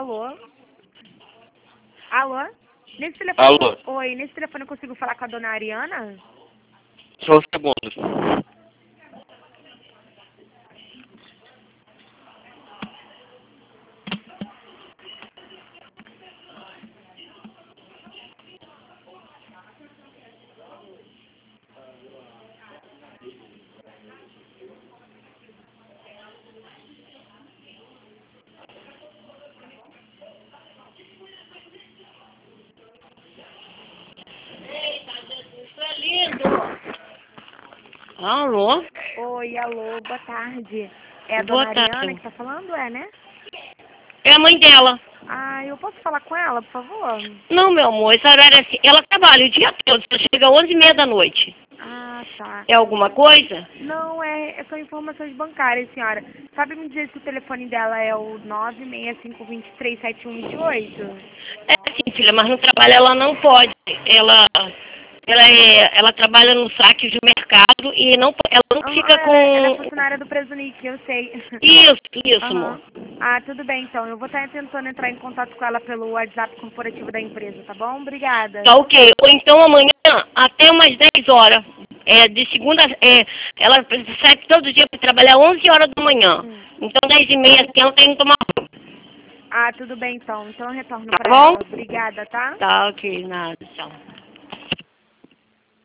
Alô? Alô? Nesse telefone... Alô? Oi, nesse telefone eu consigo falar com a dona Ariana? Só um segundo. Alô? Oi, alô, boa tarde. É a Boa dona Ariana tarde. que tá falando, é, né? É a mãe dela. Ah, eu posso falar com ela, por favor? Não, meu amor, esse horário é assim. Ela trabalha o dia todo, só chega às 11h30 da noite. Ah, tá. É alguma coisa? Não, são informações bancárias, senhora. Sabe me dizer se o telefone dela é o 965237128? É sim, filha, mas no trabalho ela não pode. Ela trabalha no saque de mercado e ela não fica Ela é com... funcionária do Presunic, eu sei. Isso, amor. Aham. Ah, tudo bem então. Eu vou estar tentando entrar em contato com ela pelo WhatsApp corporativo da empresa, tá bom? Obrigada. Tá ok. Ou então amanhã até umas 10 horas. De segunda, ela sai todo dia para trabalhar 11 horas da manhã. Hum. Então 10h30 assim ela tem que tomar banho. Ah, tudo bem então. Então eu retorno Tá pra bom? ela. Obrigada, tá? Tá ok, nada, tchau.